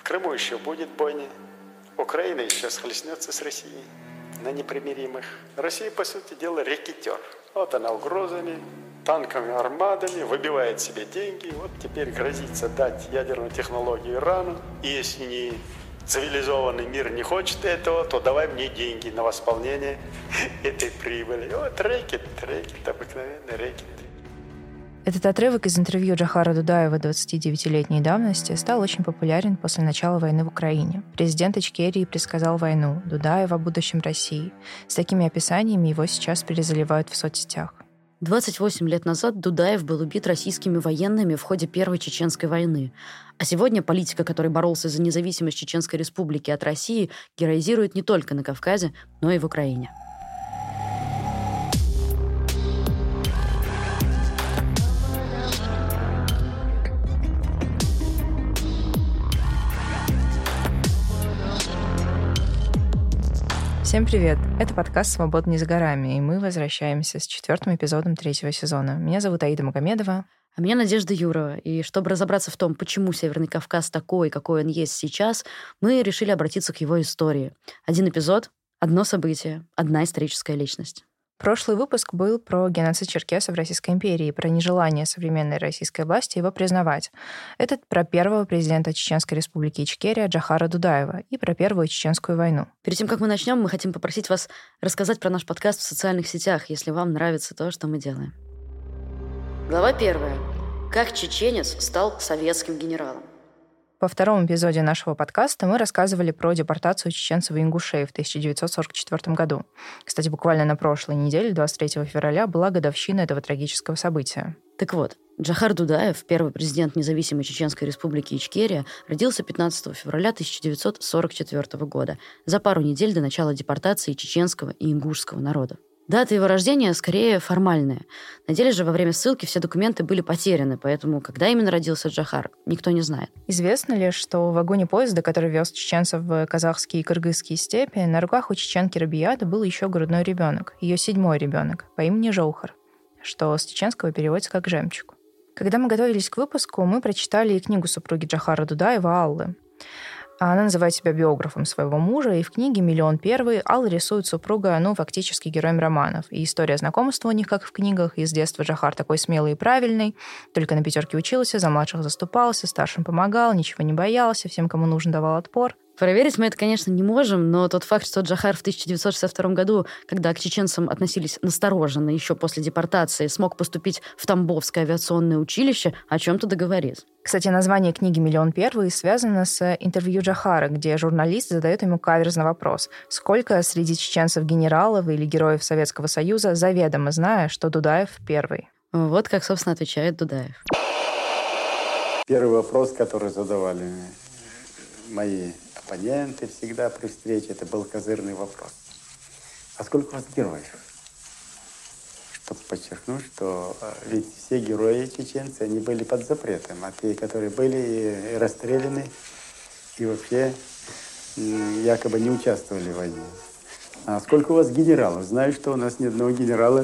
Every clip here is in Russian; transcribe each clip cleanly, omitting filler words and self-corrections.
В Крыму еще будет бойня. Украина еще схлестнется с Россией на непримиримых. Россия, по сути дела, рэкетер. Вот она угрозами, танками, армадами, выбивает себе деньги. Вот теперь грозится дать ядерную технологию Ирану. И если не цивилизованный мир не хочет этого, то давай мне деньги на восполнение этой прибыли. Вот рэкет, обыкновенный рэкет. Этот отрывок из интервью Джохара Дудаева 29-летней давности стал очень популярен после начала войны в Украине. Президент Ичкерии предсказал войну, Дудаев о будущем России. С такими описаниями его сейчас перезаливают в соцсетях. 28 лет назад Дудаев был убит российскими военными в ходе Первой Чеченской войны. А сегодня политика, который боролся за независимость Чеченской Республики от России, героизирует не только на Кавказе, но и в Украине. Всем привет! Это подкаст «Свобода не за горами», и мы возвращаемся с 4-м эпизодом 3-го сезона. Меня зовут Аида Магомедова. А меня Надежда Юрова. И чтобы разобраться в том, почему Северный Кавказ такой, какой он есть сейчас, мы решили обратиться к его истории. Один эпизод, одно событие, одна историческая личность. Прошлый выпуск был про геноцид черкесов в Российской империи, про нежелание современной российской власти его признавать. Этот про первого президента Чеченской Республики Ичкерия Джохара Дудаева и про Первую Чеченскую войну. Перед тем, как мы начнем, мы хотим попросить вас рассказать про наш подкаст в социальных сетях, если вам нравится то, что мы делаем. Глава 1. Как чеченец стал советским генералом? Во втором эпизоде нашего подкаста мы рассказывали про депортацию чеченцев и ингушей в 1944 году. Кстати, буквально на прошлой неделе, 23 февраля, была годовщина этого трагического события. Так вот, Джохар Дудаев, первый президент независимой Чеченской Республики Ичкерия, родился 15 февраля 1944 года, за пару недель до начала депортации чеченского и ингушского народа. Дата его рождения скорее формальная. На деле же во время ссылки все документы были потеряны, поэтому когда именно родился Джохар, никто не знает. Известно ли, что в вагоне поезда, который вез чеченцев в казахские и кыргызские степи, на руках у чеченки Рабияты был еще грудной ребенок, ее 7-й ребенок, по имени Жоухар, что с чеченского переводится как «жемчуг». Когда мы готовились к выпуску, мы прочитали и книгу супруги Джохара Дудаева Аллы. Она называет себя биографом своего мужа, и в книге «Миллион первый» Алла рисует супруга, фактически героем романов. И история знакомства у них, как в книгах, и с детства Джохар такой смелый и правильный, только на пятерке учился, за младших заступался, старшим помогал, ничего не боялся, всем, кому нужен, давал отпор. Проверить мы это, конечно, не можем, но тот факт, что Джохар в 1962 году, когда к чеченцам относились настороженно еще после депортации, смог поступить в Тамбовское авиационное училище, о чем-то договорит. Кстати, название книги «Миллион первый» связано с интервью Джохара, где журналист задает ему каверзный вопрос: сколько среди чеченцев генералов или героев Советского Союза, заведомо зная, что Дудаев первый? Вот как, собственно, отвечает Дудаев. Первый вопрос, который задавали мои оппоненты всегда при встрече, это был козырный вопрос. А сколько у вас героев? Чтобы подчеркнуть, что ведь все герои чеченцы, они были под запретом, а те, которые были и расстреляны, и вообще якобы не участвовали в войне. А сколько у вас генералов? Знаю, что у нас ни одного генерала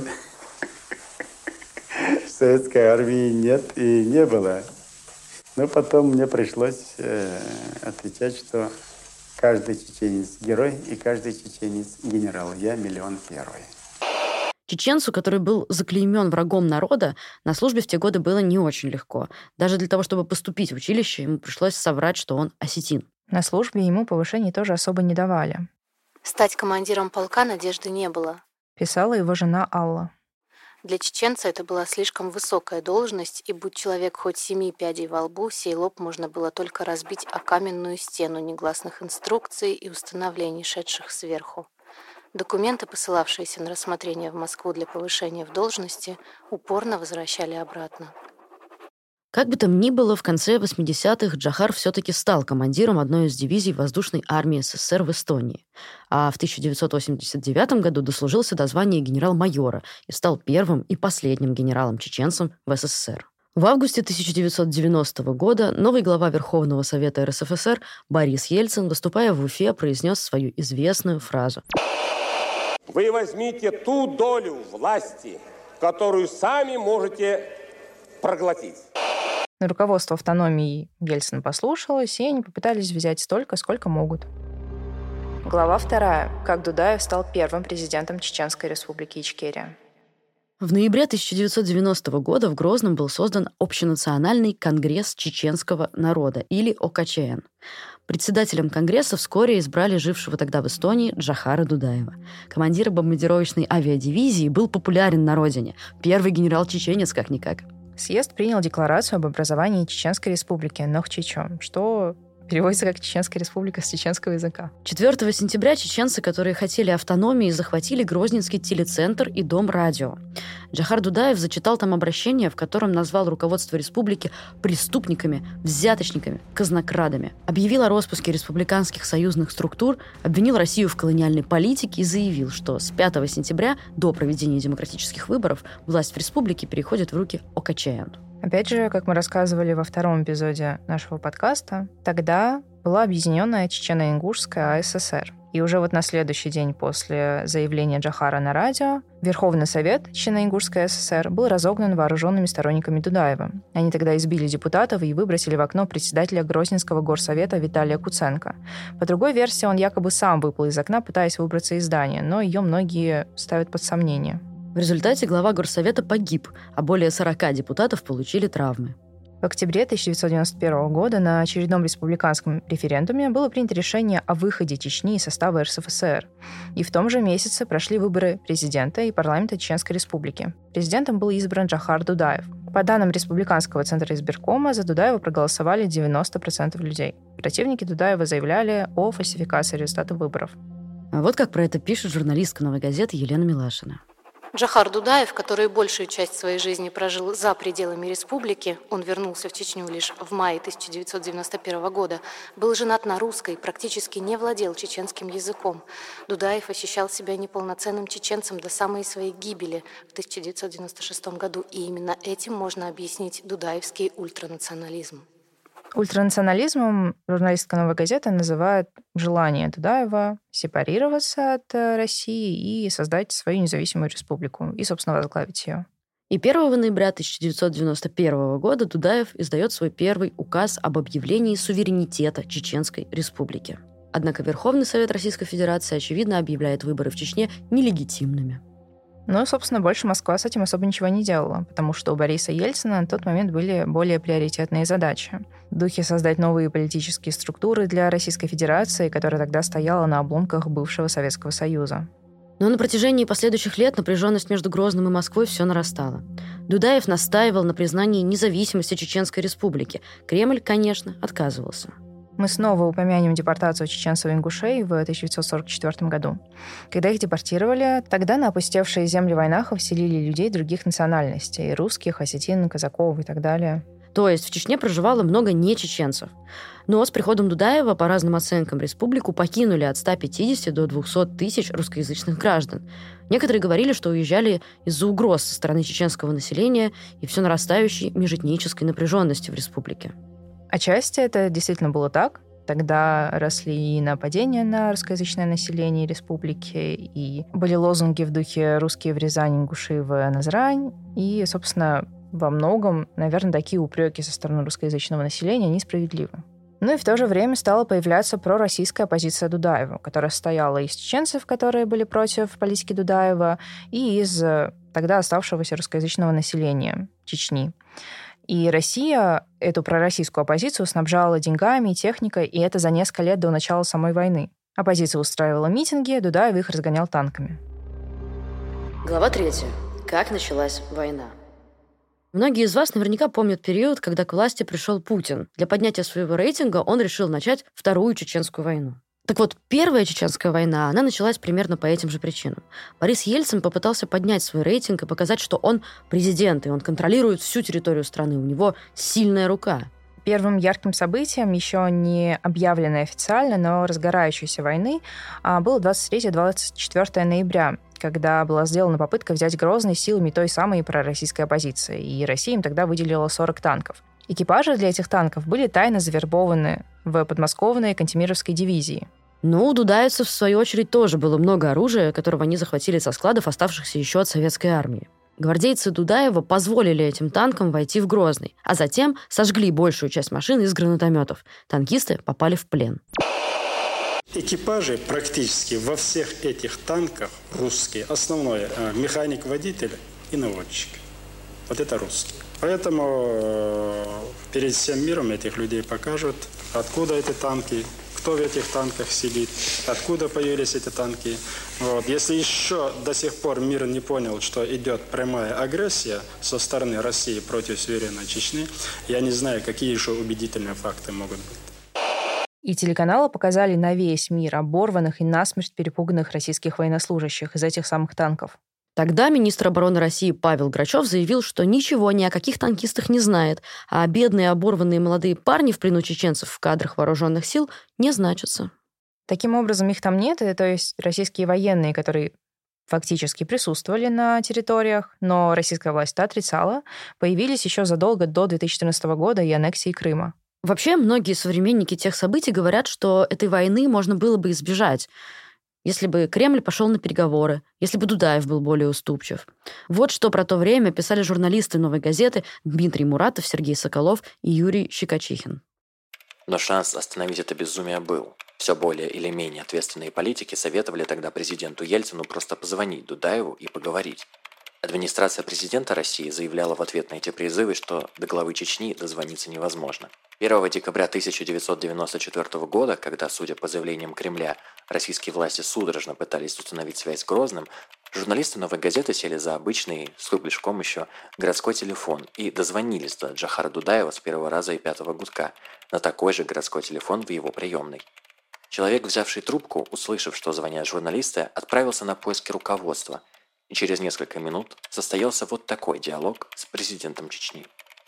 в советской армии нет и не было. Но потом мне пришлось отвечать, что каждый чеченец герой и каждый чеченец генерал. Я миллион первый. Чеченцу, который был заклеймен врагом народа, на службе в те годы было не очень легко. Даже для того, чтобы поступить в училище, ему пришлось соврать, что он осетин. На службе ему повышений тоже особо не давали. Стать командиром полка надежды не было, писала его жена Алла. Для чеченца это была слишком высокая должность, и будь человек хоть 7 пядей во лбу, сей лоб можно было только разбить о каменную стену негласных инструкций и установлений, шедших сверху. Документы, посылавшиеся на рассмотрение в Москву для повышения в должности, упорно возвращали обратно. Как бы там ни было, в конце 80-х Джохар все-таки стал командиром одной из дивизий воздушной армии СССР в Эстонии. А в 1989 году дослужился до звания генерал-майора и стал первым и последним генералом-чеченцем в СССР. В августе 1990 года новый глава Верховного Совета РСФСР Борис Ельцин, выступая в Уфе, произнес свою известную фразу. «Вы возьмите ту долю власти, которую сами можете проглотить». Но руководство автономии Ельцина послушалось, и они попытались взять столько, сколько могут. Глава 2. Как Дудаев стал первым президентом Чеченской республики Ичкерия. В ноябре 1990 года в Грозном был создан Общенациональный конгресс чеченского народа, или ОКЧН. Председателем конгресса вскоре избрали жившего тогда в Эстонии Джохара Дудаева. Командир бомбардировочной авиадивизии, был популярен на родине. Первый генерал-чеченец, как-никак. Съезд принял декларацию об образовании Чеченской республики Нохчичо, что переводится как «Чеченская республика» с чеченского языка. 4 сентября чеченцы, которые хотели автономии, захватили Грозненский телецентр и дом радио. Джохар Дудаев зачитал там обращение, в котором назвал руководство республики преступниками, взяточниками, казнокрадами. Объявил о распуске республиканских союзных структур, обвинил Россию в колониальной политике и заявил, что с 5 сентября до проведения демократических выборов власть в республике переходит в руки ОКЧН. Опять же, как мы рассказывали во 2 эпизоде нашего подкаста, тогда была объединенная Чечено-Ингушская АССР. И уже вот на следующий день после заявления Джохара на радио Верховный Совет Чечено-Ингушской АССР был разогнан вооруженными сторонниками Дудаева. Они тогда избили депутатов и выбросили в окно председателя Грозненского горсовета Виталия Куценко. По другой версии, он якобы сам выпал из окна, пытаясь выбраться из здания, но ее многие ставят под сомнение. В результате глава горсовета погиб, а более 40 депутатов получили травмы. В октябре 1991 года на очередном республиканском референдуме было принято решение о выходе Чечни из состава РСФСР. И в том же месяце прошли выборы президента и парламента Чеченской республики. Президентом был избран Джохар Дудаев. По данным Республиканского центра избиркома, за Дудаева проголосовали 90% людей. Противники Дудаева заявляли о фальсификации результатов выборов. А вот как про это пишет журналистка «Новой газеты» Елена Милашина. Джохар Дудаев, который большую часть своей жизни прожил за пределами республики, он вернулся в Чечню лишь в мае 1991 года, был женат на русской, практически не владел чеченским языком. Дудаев ощущал себя неполноценным чеченцем до самой своей гибели в 1996 году, и именно этим можно объяснить дудаевский ультранационализм. Ультранационализмом журналистка «Новой газеты» называет желание Дудаева сепарироваться от России и создать свою независимую республику и, собственно, возглавить ее. И 1 ноября 1991 года Дудаев издает свой первый указ об объявлении суверенитета Чеченской республики. Однако Верховный Совет Российской Федерации, очевидно, объявляет выборы в Чечне нелегитимными. Но, собственно, больше Москва с этим особо ничего не делала, потому что у Бориса Ельцина на тот момент были более приоритетные задачи. В духе создать новые политические структуры для Российской Федерации, которая тогда стояла на обломках бывшего Советского Союза. Но на протяжении последующих лет напряженность между Грозным и Москвой все нарастала. Дудаев настаивал на признании независимости Чеченской республики. Кремль, конечно, отказывался. Мы снова упомянем депортацию чеченцев и ингушей в 1944 году. Когда их депортировали, тогда на опустевшие земли войнахов вселили людей других национальностей – русских, осетин, казаков и так далее. То есть в Чечне проживало много нечеченцев. Но с приходом Дудаева, по разным оценкам, республику покинули от 150 до 200 тысяч русскоязычных граждан. Некоторые говорили, что уезжали из-за угроз со стороны чеченского населения и все нарастающей межэтнической напряженности в республике. Отчасти это действительно было так. Тогда росли и нападения на русскоязычное население республики, и были лозунги в духе «русские в Рязань, ингуши в Назрань». И, собственно, во многом, наверное, такие упреки со стороны русскоязычного населения несправедливы. Ну и в то же время стала появляться пророссийская оппозиция Дудаева, которая состояла из чеченцев, которые были против политики Дудаева, и из тогда оставшегося русскоязычного населения Чечни. И Россия эту пророссийскую оппозицию снабжала деньгами и техникой, и это за несколько лет до начала самой войны. Оппозиция устраивала митинги, Дудаев их разгонял танками. Глава 3. Как началась война? Многие из вас наверняка помнят период, когда к власти пришел Путин. Для поднятия своего рейтинга он решил начать Вторую Чеченскую войну. Так вот, Первая Чеченская война, она началась примерно по этим же причинам. Борис Ельцин попытался поднять свой рейтинг и показать, что он президент, и он контролирует всю территорию страны, у него сильная рука. Первым ярким событием, еще не объявленной официально, но разгорающейся войны, было 23-24 ноября, когда была сделана попытка взять Грозный силами той самой пророссийской оппозиции, и Россия им тогда выделила 40 танков. Экипажи для этих танков были тайно завербованы в подмосковной Кантемировской дивизии. Но у дудаевцев, в свою очередь, тоже было много оружия, которого они захватили со складов, оставшихся еще от советской армии. Гвардейцы Дудаева позволили этим танкам войти в Грозный, а затем сожгли большую часть машин из гранатометов. Танкисты попали в плен. Экипажи практически во всех этих танках русские. Основное – механик-водитель и наводчик. Вот это русские. Поэтому перед всем миром этих людей покажут, откуда эти танки, кто в этих танках сидит, откуда появились эти танки. Вот. Если еще до сих пор мир не понял, что идет прямая агрессия со стороны России против суверенной Чечни, я не знаю, какие еще убедительные факты могут быть. И телеканалы показали на весь мир оборванных и насмерть перепуганных российских военнослужащих из этих самых танков. Тогда министр обороны России Павел Грачев заявил, что ничего ни о каких танкистах не знает, а бедные оборванные молодые парни в плену чеченцев в кадрах вооруженных сил не значатся. Таким образом, их там нет, то есть российские военные, которые фактически присутствовали на территориях, но российская власть это отрицала, появились еще задолго до 2014 года и аннексии Крыма. Вообще, многие современники тех событий говорят, что этой войны можно было бы избежать, если бы Кремль пошел на переговоры, если бы Дудаев был более уступчив. Вот что про то время писали журналисты «Новой газеты» Дмитрий Муратов, Сергей Соколов и Юрий Щекочихин. Но шанс остановить это безумие был. Все более или менее ответственные политики советовали тогда президенту Ельцину просто позвонить Дудаеву и поговорить. Администрация президента России заявляла в ответ на эти призывы, что до главы Чечни дозвониться невозможно. 1 декабря 1994 года, когда, судя по заявлениям Кремля, российские власти судорожно пытались установить связь с Грозным, журналисты «Новой газеты» сели за обычный, с кругляшком еще, городской телефон и дозвонились до Джохара Дудаева с первого раза и пятого гудка на такой же городской телефон в его приемной. Человек, взявший трубку, услышав, что звонят журналисты, отправился на поиски руководства, и через несколько минут состоялся вот такой диалог с президентом Чечни.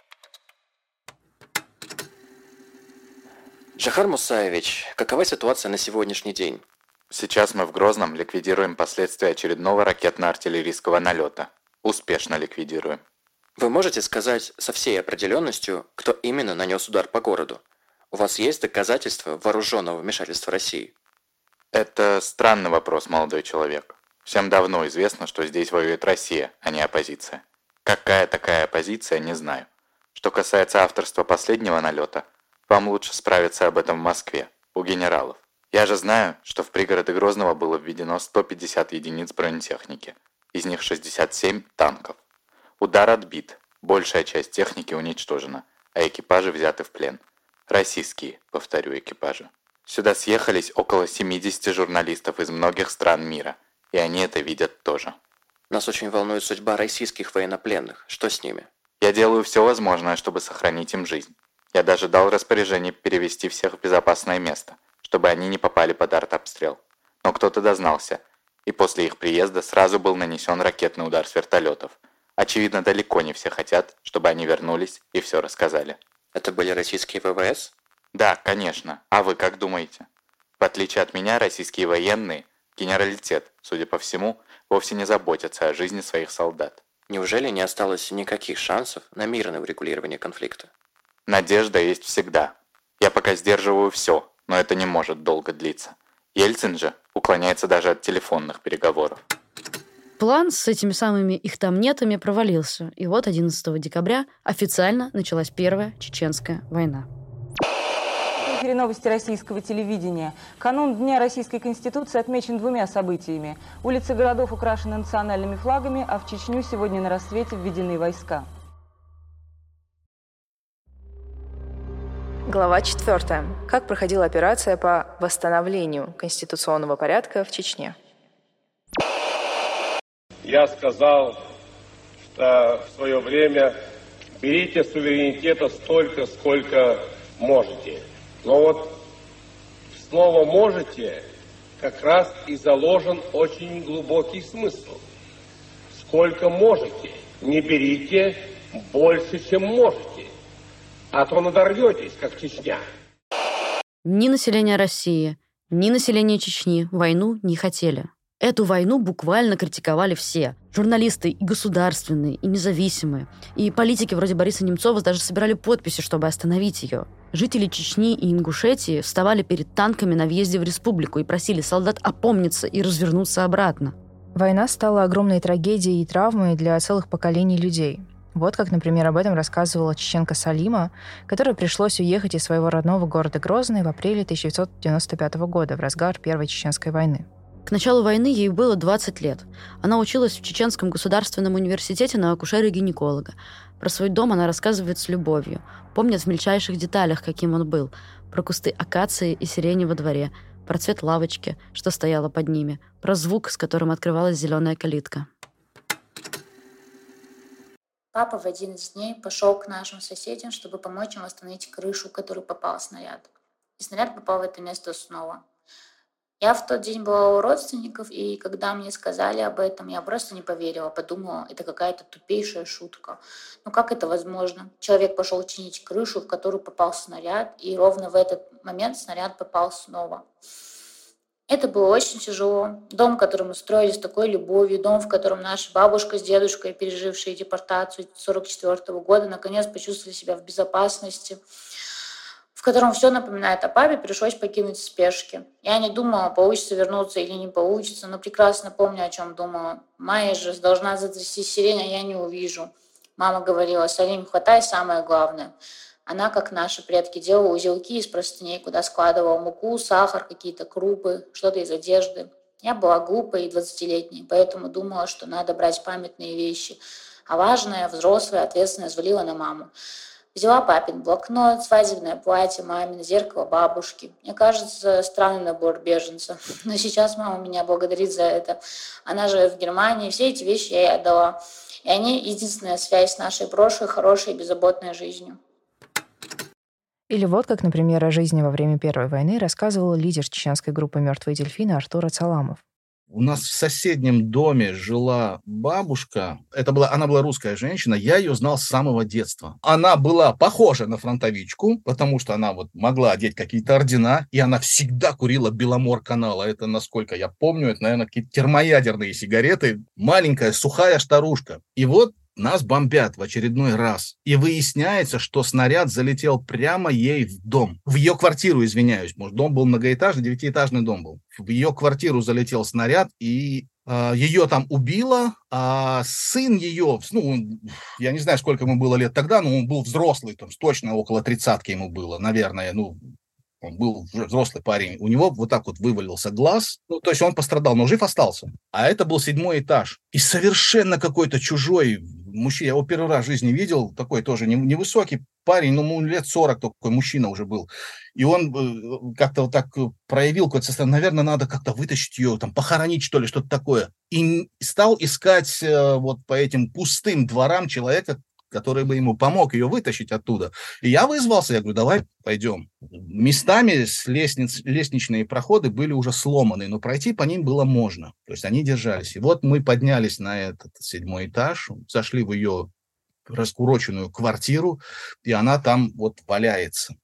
Джохар Мусаевич, какова ситуация на сегодняшний день? Сейчас мы в Грозном ликвидируем последствия очередного ракетно-артиллерийского налета. Успешно ликвидируем. Вы можете сказать со всей определенностью, кто именно нанес удар по городу? У вас есть доказательства вооруженного вмешательства России? Это странный вопрос, молодой человек. Всем давно известно, что здесь воюет Россия, а не оппозиция. Какая такая оппозиция, не знаю. Что касается авторства последнего налета, вам лучше справиться об этом в Москве, у генералов. Я же знаю, что в пригороды Грозного было введено 150 единиц бронетехники, из них 67 танков. Удар отбит, большая часть техники уничтожена, а экипажи взяты в плен. Российские, повторю, экипажи. Сюда съехались около 70 журналистов из многих стран мира, и они это видят тоже. Нас очень волнует судьба российских военнопленных. Что с ними? Я делаю все возможное, чтобы сохранить им жизнь. Я даже дал распоряжение перевести всех в безопасное место, чтобы они не попали под артобстрел. Но кто-то дознался, и после их приезда сразу был нанесен ракетный удар с вертолетов. Очевидно, далеко не все хотят, чтобы они вернулись и все рассказали. Это были российские ВВС? Да, конечно. А вы как думаете? В отличие от меня, российские военные, генералитет, судя по всему, вовсе не заботятся о жизни своих солдат. Неужели не осталось никаких шансов на мирное урегулирование конфликта? Надежда есть всегда. Я пока сдерживаю все, но это не может долго длиться. Ельцин же уклоняется даже от телефонных переговоров. План с этими самыми их там нетами провалился. И вот 11 декабря официально началась Первая Чеченская война. В эфире новости российского телевидения. Канун Дня Российской Конституции отмечен двумя событиями. Улицы городов украшены национальными флагами, а в Чечню сегодня на рассвете введены войска. Глава 4. Как проходила операция по восстановлению конституционного порядка в Чечне? Я сказал, что в свое время берите суверенитета столько, сколько можете. Но вот в слово «можете» как раз и заложен очень глубокий смысл. Сколько можете, не берите больше, чем можете. А то надорветесь, как Чечня. Ни население России, ни население Чечни войну не хотели. Эту войну буквально критиковали все. Журналисты и государственные, и независимые. И политики вроде Бориса Немцова даже собирали подписи, чтобы остановить ее. Жители Чечни и Ингушетии вставали перед танками на въезде в республику и просили солдат опомниться и развернуться обратно. Война стала огромной трагедией и травмой для целых поколений людей. Вот как, например, об этом рассказывала чеченка Салима, которой пришлось уехать из своего родного города Грозный в апреле 1995 года, в разгар Первой Чеченской войны. К началу войны ей было 20 лет. Она училась в Чеченском государственном университете на акушера-гинеколога. Про свой дом она рассказывает с любовью. Помнит в мельчайших деталях, каким он был. Про кусты акации и сирени во дворе. Про цвет лавочки, что стояла под ними. Про звук, с которым открывалась зеленая калитка. Папа в 11 дней пошел к нашим соседям, чтобы помочь им восстановить крышу, в которую попал снаряд. И снаряд попал в это место снова. Я в тот день была у родственников, и когда мне сказали об этом, я просто не поверила, подумала, это какая-то тупейшая шутка. Ну как это возможно? Человек пошел чинить крышу, в которую попал снаряд, и ровно в этот момент снаряд попал снова. Это было очень тяжело. Дом, который мы строили с такой любовью, дом, в котором наша бабушка с дедушкой, пережившие депортацию 1944 года, наконец почувствовали себя в безопасности, в котором все напоминает о папе, пришлось покинуть в спешке. Я не думала, получится вернуться или не получится, но прекрасно помню, о чем думала. Майя же должна затрясти сирень, а я не увижу. Мама говорила: Салим, хватай самое главное. Она, как наши предки, делала узелки из простыней, куда складывала муку, сахар, какие-то крупы, что-то из одежды. Я была глупой и 20-летней, поэтому думала, что надо брать памятные вещи. А важное, взрослое, ответственное взвалила на маму. Взяла папин блокнот, свадебное платье, мамино зеркало бабушки. Мне кажется, странный набор беженца. Но сейчас мама меня благодарит за это. Она живет в Германии, все эти вещи я ей отдала. И они единственная связь с нашей прошлой, хорошей и беззаботной жизнью. Или вот как, например, о жизни во время Первой войны рассказывал лидер чеченской группы «Мертвые дельфины» Артур Ацаламов. У нас в соседнем доме жила бабушка. Она была русская женщина. Я ее знал с самого детства. Она была похожа на фронтовичку, потому что она могла одеть какие-то ордена, и она всегда курила Беломор-канала. Это, насколько я помню, это, наверное, какие-то термоядерные сигареты. Маленькая, сухая старушка. И нас бомбят в очередной раз. И выясняется, что снаряд залетел прямо ей в дом. В ее квартиру, извиняюсь. Может, дом был многоэтажный, 9-этажный дом был. В ее квартиру залетел снаряд, и ее там убило, а сын ее, я не знаю, сколько ему было лет тогда, но он был взрослый, точно около 30-ки ему было, наверное, он был уже взрослый парень, у него вот так вывалился глаз, то есть он пострадал, но жив остался. А это был 7-й этаж. И совершенно какой-то чужой мужчина, я его первый раз в жизни видел, такой тоже невысокий парень, ему лет 40, такой мужчина уже был. И он как-то так проявил какое-то состояние, наверное, надо как-то вытащить ее, похоронить, что ли, что-то такое. И стал искать по этим пустым дворам человека, который бы ему помог ее вытащить оттуда. И я вызвался, я говорю, давай пойдем. Местами лестничные проходы были уже сломаны, но пройти по ним было можно. То есть они держались. И мы поднялись на этот 7-й этаж, зашли в ее раскуроченную квартиру, и она там валяется.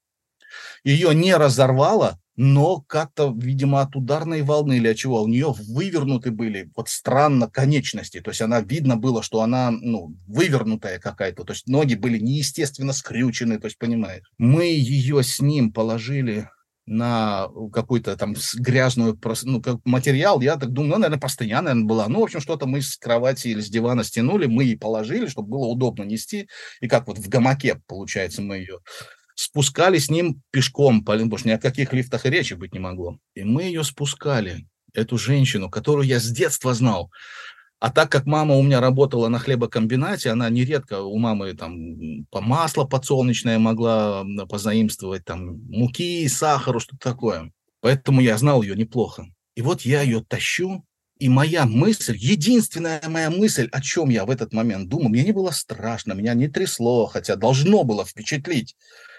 Ее не разорвало, но как-то, видимо, от ударной волны или от чего, у нее вывернуты были странно конечности, то есть видно было, что она, вывернутая какая-то, то есть ноги были неестественно скрючены, то есть, понимаешь. Мы ее с ним положили на какой-то грязную материал, я так думаю, наверное, простыня, была, в общем, что-то мы с кровати или с дивана стянули, мы ей положили, чтобы было удобно нести, и как в гамаке, получается, мы ее спускали с ним пешком, потому что ни о каких лифтах и речи быть не могло. И мы ее спускали, эту женщину, которую я с детства знал. А так как мама у меня работала на хлебокомбинате, она нередко у мамы по масло подсолнечное могла позаимствовать, муки, сахару, что-то такое. Поэтому я знал ее неплохо. И я ее тащу, и моя мысль, единственная моя мысль, о чем я в этот момент думал, мне не было страшно, меня не трясло, хотя должно было впечатлить.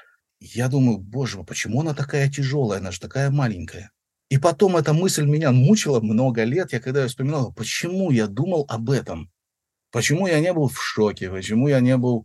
Я думаю, боже, почему она такая тяжелая, она же такая маленькая. И потом эта мысль меня мучила много лет. Когда я вспоминал, почему я думал об этом, почему я не был в шоке, почему я не был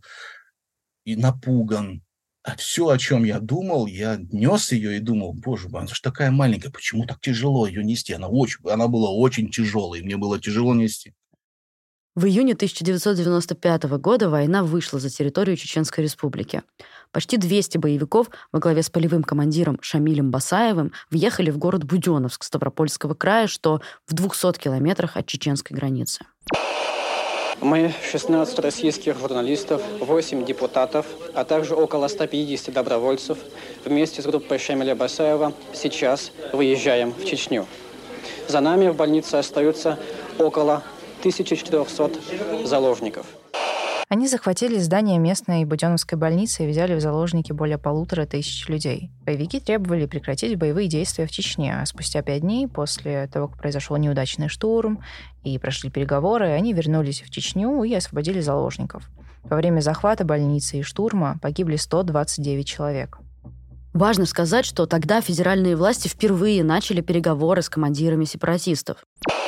и напуган. А все, о чем я думал, я нес ее и думал, боже, она же такая маленькая, почему так тяжело ее нести? Она была очень тяжелой, мне было тяжело нести. В июне 1995 года война вышла за территорию Чеченской Республики. Почти 200 боевиков во главе с полевым командиром Шамилем Басаевым въехали в город Буденновск Ставропольского края, что в 200 километрах от чеченской границы. Мы 16 российских журналистов, 8 депутатов, а также около 150 добровольцев вместе с группой Шамиля Басаева сейчас выезжаем в Чечню. За нами в больнице остаются около 1400 заложников. Они захватили здание местной Буденновской больницы и взяли в заложники более 1500 людей. Боевики требовали прекратить боевые действия в Чечне, а спустя 5 дней после того, как произошел неудачный штурм и прошли переговоры, они вернулись в Чечню и освободили заложников. Во время захвата больницы и штурма погибли 129 человек. Важно сказать, что тогда федеральные власти впервые начали переговоры с командирами сепаратистов.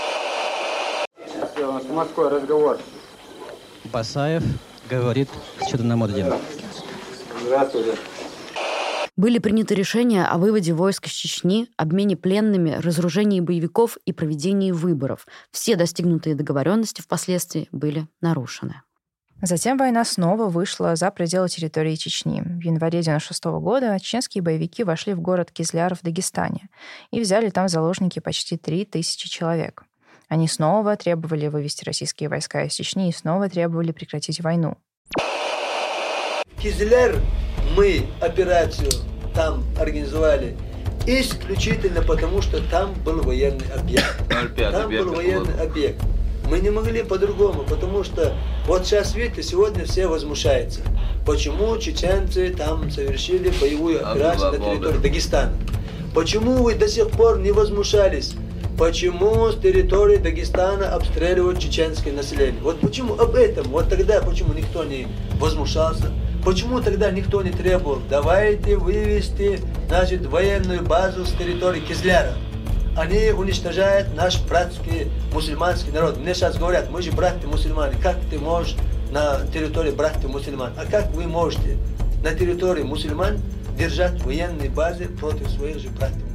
У нас морской разговор. Басаев говорит с Черномордием. Здравствуйте. Были приняты решения о выводе войск из Чечни, обмене пленными, разоружении боевиков и проведении выборов. Все достигнутые договоренности впоследствии были нарушены. Затем война снова вышла за пределы территории Чечни. В январе 1996 года чеченские боевики вошли в город Кизляр в Дагестане и взяли там в заложники почти 3000 человек. Они снова требовали вывести российские войска из Чечни и снова требовали прекратить войну. Кизляр мы операцию там организовали исключительно потому, что там был военный объект. Там был военный объект. Мы не могли по-другому, потому что вот сейчас, видите, сегодня все возмущаются. Почему чеченцы там совершили боевую операцию на территории Дагестана? Почему вы до сих пор не возмущались? Почему с территории Дагестана обстреливают чеченское население? Вот почему об этом? Вот тогда почему никто не возмущался? Почему тогда никто не требовал? Давайте вывести, значит, военную базу с территории Кизляра. Они уничтожают наш братский мусульманский народ. Мне сейчас говорят, мы же братья-мусульмане. Как ты можешь на территории братьев-мусульман? А как вы можете на территории мусульман держать военные базы против своих же братьев-мусульман?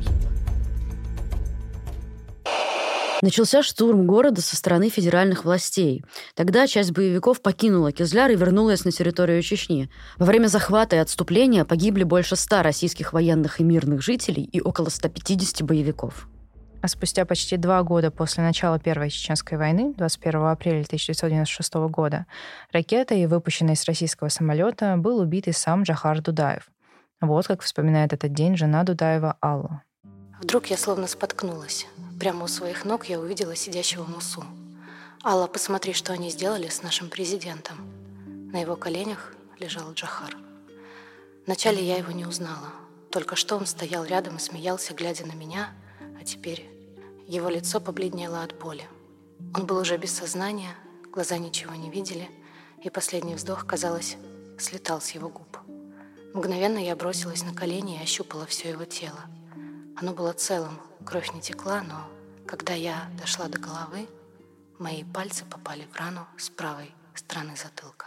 Начался штурм города со стороны федеральных властей. Тогда часть боевиков покинула Кизляр и вернулась на территорию Чечни. Во время захвата и отступления погибли больше 100 российских военных и мирных жителей и около 150 боевиков. А спустя почти 2 года после начала Первой Чеченской войны, 21 апреля 1996 года, ракетой, выпущенной с российского самолета, был убит и сам Джохар Дудаев. Вот как вспоминает этот день жена Дудаева Алла. Вдруг я словно споткнулась. Прямо у своих ног я увидела сидящего Мусу. «Алла, посмотри, что они сделали с нашим президентом». На его коленях лежал Джохар. Вначале я его не узнала. Только что он стоял рядом и смеялся, глядя на меня, а теперь его лицо побледнело от боли. Он был уже без сознания, глаза ничего не видели, и последний вздох, казалось, слетал с его губ. Мгновенно я бросилась на колени и ощупала все его тело. Оно было целым, кровь не текла, но когда я дошла до головы, мои пальцы попали в рану с правой стороны затылка.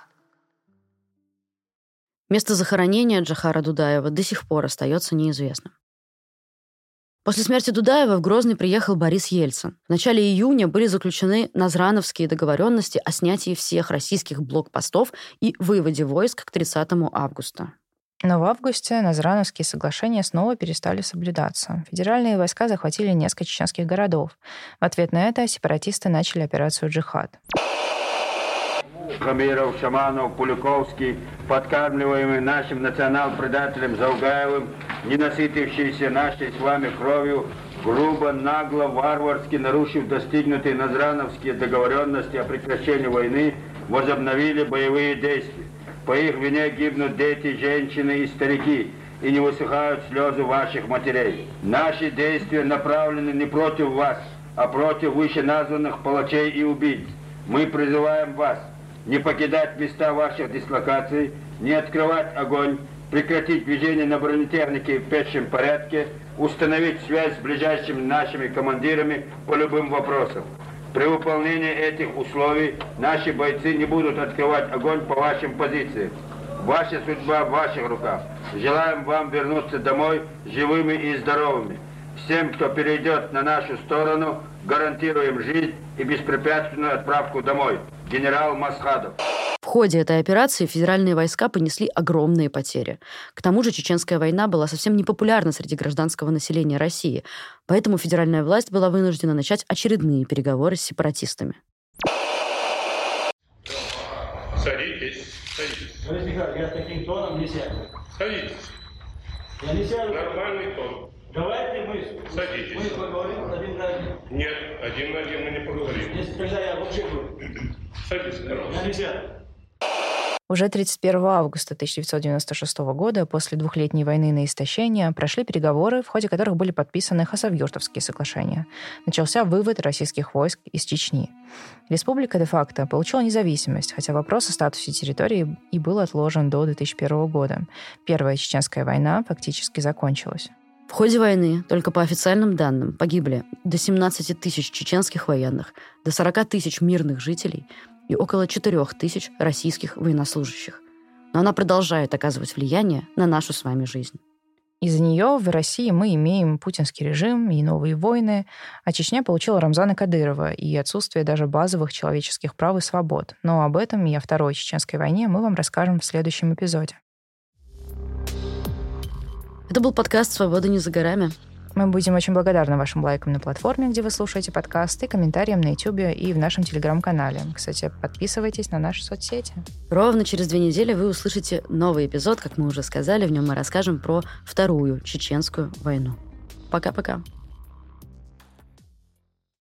Место захоронения Джохара Дудаева до сих пор остается неизвестным. После смерти Дудаева в Грозный приехал Борис Ельцин. В начале июня были заключены назрановские договоренности о снятии всех российских блокпостов и выводе войск к 30 августа. Но в августе назрановские соглашения снова перестали соблюдаться. Федеральные войска захватили несколько чеченских городов. В ответ на это сепаратисты начали операцию «Джихад». Хамиров, Шаманов, Куликовский, подкармливаемый нашим национал-предателем Заугаевым, не насытившийся нашей с вами кровью, грубо, нагло, варварски нарушив достигнутые назрановские договоренности о прекращении войны, возобновили боевые действия. По их вине гибнут дети, женщины и старики, и не высыхают слезы ваших матерей. Наши действия направлены не против вас, а против вышеназванных палачей и убийц. Мы призываем вас не покидать места ваших дислокаций, не открывать огонь, прекратить движение на бронетехнике в пешем порядке, установить связь с ближайшими нашими командирами по любым вопросам. При выполнении этих условий наши бойцы не будут открывать огонь по вашим позициям. Ваша судьба в ваших руках. Желаем вам вернуться домой живыми и здоровыми. Всем, кто перейдет на нашу сторону, гарантируем жизнь и беспрепятственную отправку домой. генерал Масхадов. В ходе этой операции федеральные войска понесли огромные потери. К тому же Чеченская война была совсем непопулярна среди гражданского населения России, поэтому федеральная власть была вынуждена начать очередные переговоры с сепаратистами. Садитесь, садитесь. Борис Михайлович, я с таким тоном не сяду. Садитесь. Я не сяду. Нормальный тон. Давайте мы Садитесь. поговорим один на один. Нет, один на один мы не поговорим. Если тогда я вообще буду. Садитесь, пожалуйста. Я не сяду. Уже 31 августа 1996 года, после двухлетней войны на истощение, прошли переговоры, в ходе которых были подписаны Хасавюртовские соглашения. Начался вывод российских войск из Чечни. Республика де-факто получила независимость, хотя вопрос о статусе территории и был отложен до 2001 года. Первая Чеченская война фактически закончилась. В ходе войны, только по официальным данным, погибли до 17 тысяч чеченских военных, до 40 тысяч мирных жителей и около 4 тысяч российских военнослужащих. Но она продолжает оказывать влияние на нашу с вами жизнь. Из-за нее в России мы имеем путинский режим и новые войны, а Чечня получила Рамзана Кадырова и отсутствие даже базовых человеческих прав и свобод. Но об этом и о Второй Чеченской войне мы вам расскажем в следующем эпизоде. Это был подкаст «Свобода не за горами». Мы будем очень благодарны вашим лайкам на платформе, где вы слушаете подкаст, и комментариям на YouTube и в нашем Телеграм-канале. Кстати, подписывайтесь на наши соцсети. Ровно через 2 недели вы услышите новый эпизод, как мы уже сказали. В нем мы расскажем про Вторую Чеченскую войну. Пока-пока.